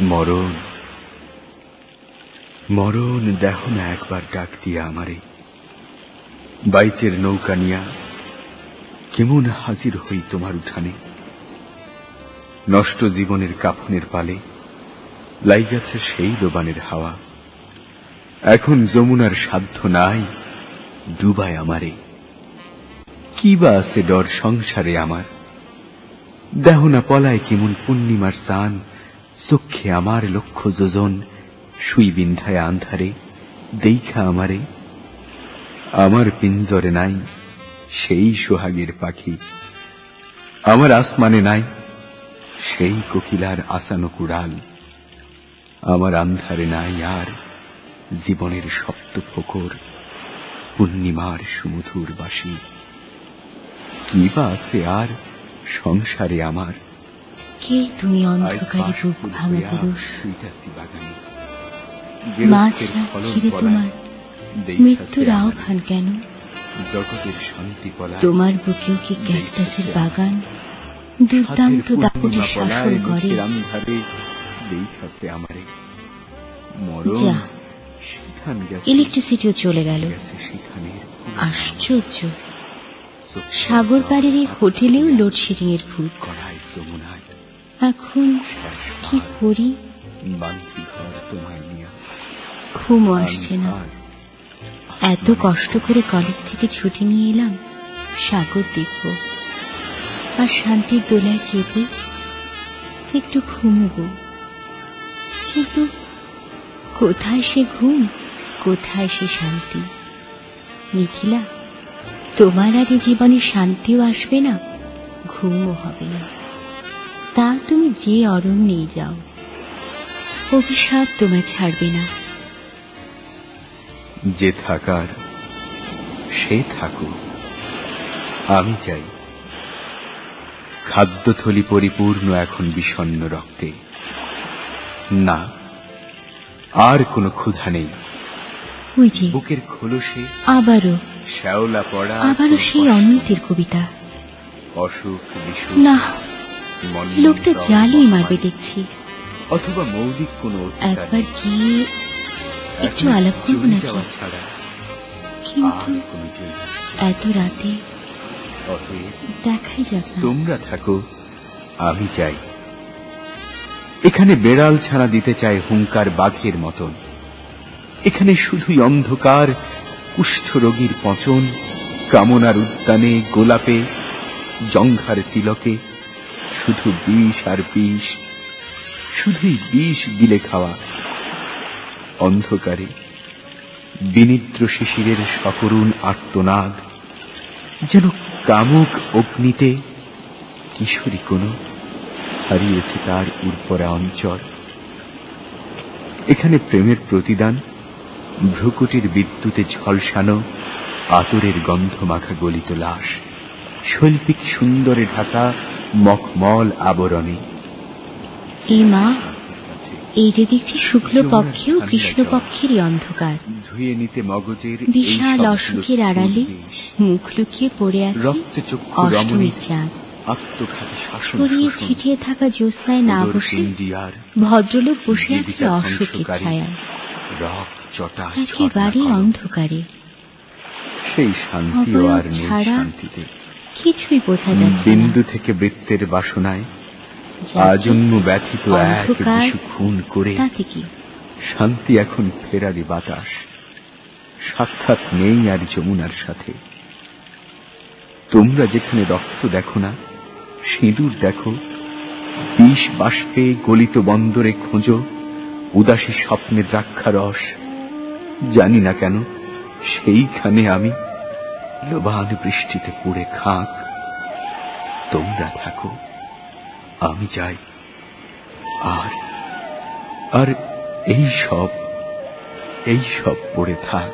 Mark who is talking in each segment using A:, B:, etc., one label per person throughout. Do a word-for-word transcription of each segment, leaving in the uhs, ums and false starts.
A: মরণ মরণ দেহ না একবার ডাক দিয়া আমারে, বাইচের নৌকা নিয়া কেমন হাজির হই তোমার উঠানে। নষ্ট জীবনের কাফনের পালে লাইগাছে সেই লোবানের হাওয়া, এখন যমুনার সাধ্য নাই ডুবায় আমারে। কি বা আছে ডর সংসারে আমার, দেহ না পলায় কেমন পূর্ণিমার চান, চক্ষে আমার লক্ষ যোজন সুই বিন্ধায় আন্ধারে দেখা আমারে। আমার পিঞ্জরে নাই সেই সোহাগের পাখি, আমার আসমানে নাই সেই কোকিলার আসানো কুড়াল, আমার আন্ধারে নাই আর জীবনের সপ্ত ফোকর পূর্ণিমার সুমধুর বাসি। কি বা আছে আর সংসারে আমার,
B: কে তুমি অন্ধকারে বুক ভাঙা পুরুষ, মাঝ রাত্রিরে তোমার মৃত্যুর আহ্বান কেন?
A: জগতের শান্তি পলা
B: তোমার বুকেও কি ক্যাকটাসের বাগান দুর্দান্ত দাপটে শাসন করে?
A: আমারে
B: ইলেকট্রিসিটিও চলে গেল। আশ্চর্য, সাগর পাড়ের এই হোটেলেও লোডশেডিং এর ভূত। এখন কি করি? ঘুমও আসছে না। এত কষ্ট করে কলেজ থেকে ছুটি নিয়ে এলাম সাগর দেখব আর শান্তির দোলায় চেপে একটু ঘুমবো, কিন্তু কোথায় সে ঘুম, কোথায় সে শান্তি? নিখিলা, তোমার আগে জীবনে শান্তিও আসবে না, ঘুমও হবে না। তা তুমি যে অরণ্যেই যাও, অভিশাপ তোমায় ছাড়বে না।
A: যে থাকার সে থাকো, আমি চাই। খাদ্যথলি পরিপূর্ণ এখন বিষণ্ণ রক্তে, না আর কোনো ক্ষুধা নেই। বুকের খোলসে
B: আবারও
A: শ্যাওলা পড়া,
B: আবারও সেই অনিতের কবিতা।
A: অসুখ বিসুখ
B: না, লোকটা জালিয়ে মারবে দেখছি।
A: অথবা মৌলিক কোনো
B: একবার গিয়ে একটু আলাপ করবো না
A: ছাড়া,
B: কিন্তু এত রাতে দেখাই যাক না।
A: তোমরা থাকো, আমি চাই। এখানে বেড়াল ছাড়া দিতে চায় হুঙ্কার বাঘের মতন। এখানে শুধুই অন্ধকার, কুষ্ঠ রোগীর পচন, কামনার উদ্যানে গোলাপে জংঘার তিলকে শুধু বিষ আর বিষ, শুধুই বিষ গিলে খাওয়া। অন্ধকারে বিনিদ্র শিশিরের সকরুণ আর্তনাদ, যেন কামুক অগ্নিতে কিশোরী কোনো হারিয়েছে তার উর্বরা অঞ্চল। এখানে প্রেমের প্রতিদান ভ্রুকুটির বিদ্যুতে ঝলসানো আতরের গন্ধ মাখা গলিত লাশ, শৈল্পিক সুন্দরে ঢাকা মখমল আবরণে।
B: এই মা, এই যে দেখছি শুক্ল পক্ষেও কৃষ্ণ পক্ষেরই অন্ধকার।
A: ধুয়ে নিতে মগজের
B: বিশাল অসুখের আড়ালে মুখ লুকিয়ে পড়ে আছে অষ্টমীর চাঁদ। ছড়িয়ে ছিটিয়ে থাকা জ্যোৎস্নায় না বসে ভদ্রলোক বসে আছে অসুখের ছায়ায়, একেবারে অন্ধকারে।
A: সেই শান্তিও আর নেই শান্তিতে,
B: কিছুই বোঝা যাচ্ছে না।
A: বিন্দু থেকে বৃত্তের বাসনায় আজন্ম ব্যথিত এক বিশু খুন করে শান্তি এখন ফেরারি বাতাস। সাক্ষাৎ নেই আর যমুনার সাথে। তোমরা যেখানে রক্ত দেখো না, সিঁদুর দেখো, বিষ বাষ্পে গলিত বন্দরে খোঁজো উদাসী স্বপ্নে দ্রাক্ষারস। জানি না কেন সেইখানে আমি লোবান বৃষ্টিতে পুড়ে খাক। তোমরা থাকো, আমি যাই। আর আর এই সব এই সব পড়ে থাক।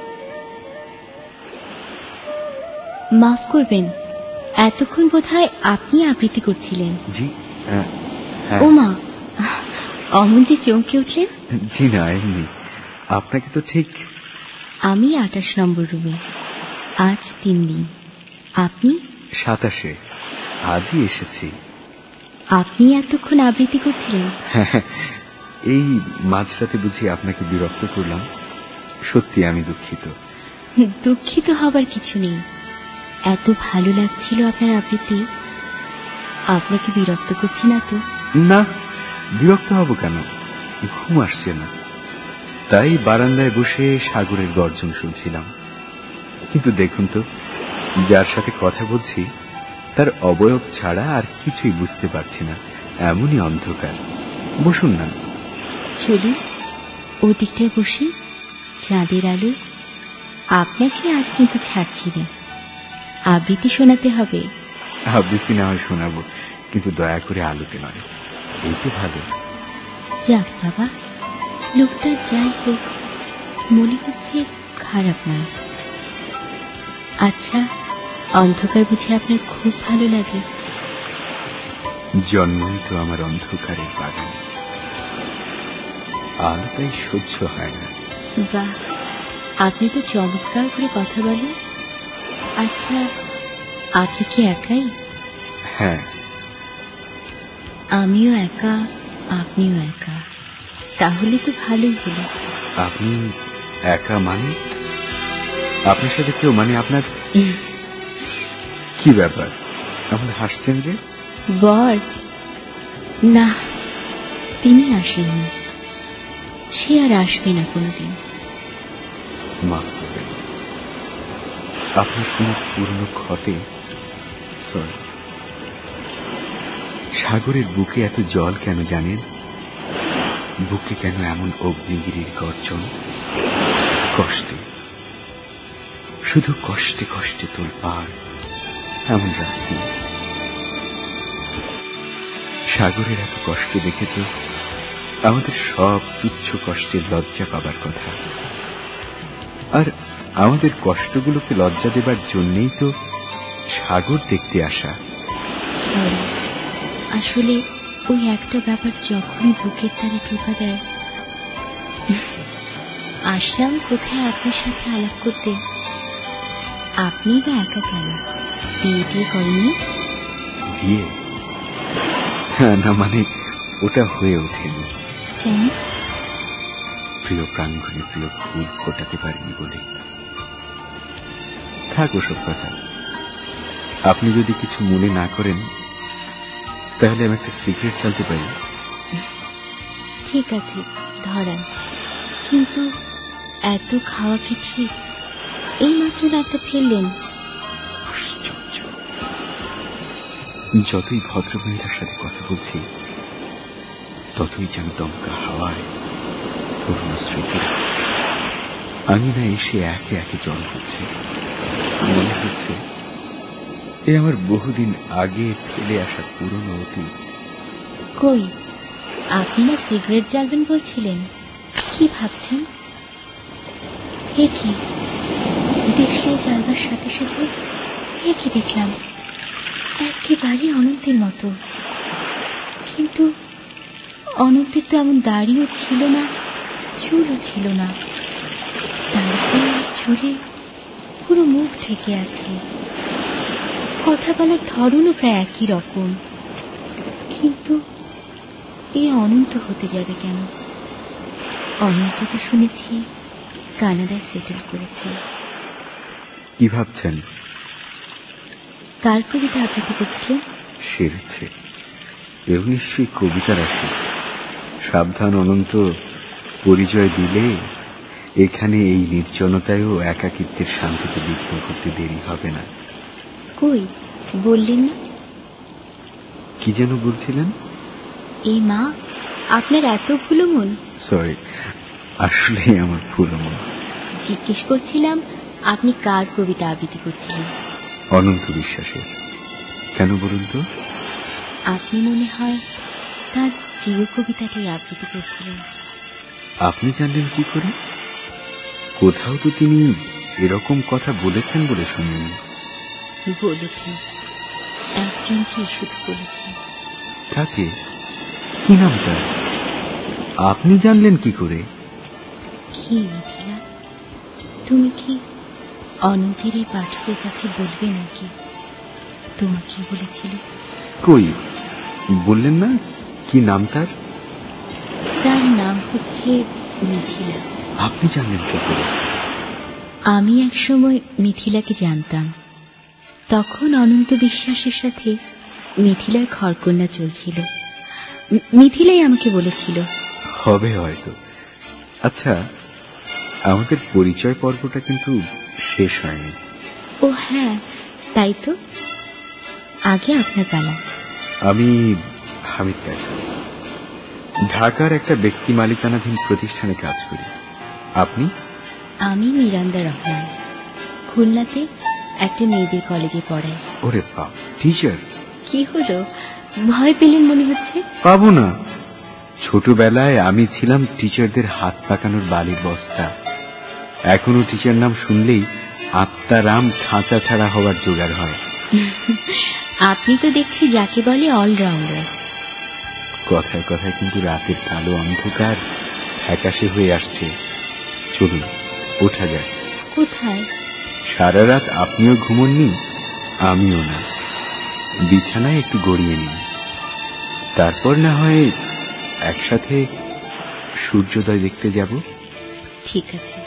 B: মাফ করবেন, এতক্ষণ বোধহয় আপনি আবৃত্তি করছিলেন।
A: জি,
B: ও মা, অমন যে চমকে উঠলেন।
A: জি না, এমনি। আপনাকে তো ঠিক।
B: আমি আটাশ নম্বর রুমে, আজ তিন দিন। আপনি?
A: সাতাশে, আজই এসেছি।
B: আপনি এতক্ষণ আবৃত্তি করছিলেন?
A: এই মাঝরাতে বুঝি আপনাকে বিরক্ত করলাম? সত্যি আমি দুঃখিত।
B: দুঃখিত হবার কিছু নেই। এত ভালো লাগছিল আপনার আবৃত্তি। আপনাকে বিরক্ত করছি না তো?
A: না, বিরক্ত হব কেন? ঘুম আসছে না, তাই বারান্দায় বসে সাগরের গর্জন শুনছিলাম। কিন্তু দেখুন তো, যার সাথে কথা বলছি তার অবয়ব ছাড়া আর কিছুই বুঝতে পারছি না, এমনই অন্ধকার। বসুন না।
B: চলুন ওদিকটায় বসি, চাঁদের আলো। আপনাকে আজ কিন্তু ছাড়ছি না, আবৃত্তি শোনাতে হবে।
A: আবৃত্তি না হয় শোনাবো, কিন্তু দয়া করে আলোতে নয়। এই তো ভালো।
B: যাক বাবা, লোকটা যাই হোক, মনে হচ্ছে খারাপ নয়। আচ্ছা, অন্ধকার বুঝি আপনার খুব ভালো লাগে?
A: জন্মই তো আমার অন্ধকারের বাগান, আলোটাই সহ্য হয় না।
B: বাহ, আপনি তো চমৎকার করে কথা বলেন। আচ্ছা, আপনি কি একাই?
A: হ্যাঁ,
B: আমিও একা, আপনিও একা, তাহলে তো ভালোই হলো।
A: আপনি একা মানে? আপনার সাথে কেউ মানে আপনার কি ব্যাপার? আপনি হাসছেন যে?
B: বর না, তিনি আসেননি, সে আর আসবে না কোনোদিন।
A: মাফ করবেন, আপনার কোন পুরনো ক্ষতে। সরি। সাগরের বুকে এত জল কেন জানেন? বুকে কেন এমন অগ্নিগিরির গর্জন? কষ্টে, শুধু কষ্টে কষ্টে তোলপাড় এমন রাত্রি। সাগরের এত কষ্ট দেখে তো আমাদের সব তুচ্ছ কষ্টের লজ্জা পাবার কথা। আর আমাদের কষ্টগুলোকে লজ্জা দেবার জন্যেই তো সাগর দেখতে আসা।
B: আসলে ওই একটা ব্যাপার যখনই বুকের তারে ঢোকা দেয়। আসলাম কোথায় আপনার সাথে আলাপ করতে। আপনি বা একা কেন? বিয়ে টিয়ে করেননি?
A: বিয়ে? হ্যাঁ, না মানে ওটা হয়ে ওঠেনি।
B: কেন?
A: প্রিয় প্রাঙ্গণে প্রিয় ফুল ফোটাতে পারিনি বলে। থাক ওসব কথা। আপনি যদি কিছু মনে না করেন তাহলে আমি একটা সিগারেট চালতে পারি?
B: ঠিক আছে, ধরান। কিন্তু এত খাওয়া কি ঠিক? এই মাত্র একটা ফেললেন।
A: যতই ভদ্রমহিলার সাথে কথা বলছি ততই যেন দমকা হাওয়ায় পুরনো স্মৃতি আমি না এসে একে একে জল হচ্ছে। মনে হচ্ছে এ আমার বহুদিন আগে ফেলে আসা পুরনো অতীত।
B: কই, আপনি না সিগারেট জ্বালবেন বলছিলেন? কি ভাবছেন? এ কি দেশে জ্বালবার সাথে সাথে এ কি দেখলাম? একেবারে অনন্তের মতো। কিন্তু অনন্তের তো এমন দাড়িও ছিল না, চুলও ছিল না। তারপর চুলে পুরো মুখ থেকে আছে। কথা বলার ধরনও প্রায় একই রকম। কিন্তু এ অনন্ত হতে যাবে কেন? অনন্তকে শুনেছি কানাডায় সেটেল করেছে।
A: কি ভাবছেন?
B: কার কবিতা আবৃত্তি করছিলেন?
A: সেরেছে, এও নিশ্চয়ই কবিতা রাখে। সাবধান অনন্ত, পরিচয় দিলে এখানে এই নির্জনতায়ও একাকিত্বের শান্তিতে বিঘ্ন করতে দেরি হবে না।
B: কই, বললেন না?
A: কি যেন বলছিলেন?
B: এই মা, আপনার এত ভুলো মন?
A: সরি, আসলে আমার ভুলো মন।
B: জিজ্ঞেস করছিলাম আপনি কার কবিতা আবৃত্তি করছিলেন?
A: অনন্ত বিশ্বাসের। কেন বলুন তো?
B: আপনি মনে হয় তার প্রিয় কবিতাটি আবৃত্তি করছিলেন।
A: আপনি জানলেন কি করে? কোথাও তো তিনি এরকম কথা বলেছেন বলে শুনিনি।
B: বলেছেন, একজনকে শুধু বলেছেন।
A: কাকে? কি নাম তার? আপনি জানলেন কি করে?
B: কি মিথিলা, তুমি কি অনন্তের এই পাঠকের কাছে বলবে নাকি তোমাকে বলেছিল?
A: কই, বললেন না কি নাম তার?
B: তার হচ্ছে মিথিলা।
A: আপনি জানলেন কি করে?
B: আমি একসময় মিথিলাকে জানতাম। তখন অনন্ত বিশ্বাসের সাথে মিথিলার ঘরকন্যা চলছিল। মিথিলাই আমাকে বলেছিল।
A: হবে হয়তো। আচ্ছা, আমাদের পরিচয় পর্বটা কিন্তু শেষ হয়নি।
B: ও হ্যাঁ, তাই তো। আগে আপনার পালা।
A: আমি হামিদ কায়সার, ঢাকার একটা ব্যক্তি মালিকানাধীন প্রতিষ্ঠানে কাজ করি। আপনি?
B: আমি মিরান্দা রহমান, খুলনাতে একটা মেয়েদের কলেজে পড়াই।
A: ওরে বাপ, টিচার? কি
B: হলো, ভয় পেলেন মনে হচ্ছে?
A: পাবো না। ছোটবেলায় আমি ছিলাম টিচারদের হাত পাকানোর বালির বস্তা। এখনো টিচার নাম শুনলেই আত্মারাম খাঁচা ছাড়া হওয়ার জোগাড় হয়।
B: আপনি তো দেখছি যাকে বলে অলরাউন্ডার।
A: কথায় কথায় কিন্তু রাতের কালো অন্ধকার ফ্যাকাশে হয়ে আসছে। চলুন ওঠা যায়।
B: কোথায়?
A: সারা রাত আপনিও ঘুমননি, আমিও না। বিছানায় একটু গড়িয়ে নিন, তারপর না হয় একসাথে সূর্যোদয় দেখতে যাব।
B: ঠিক আছে।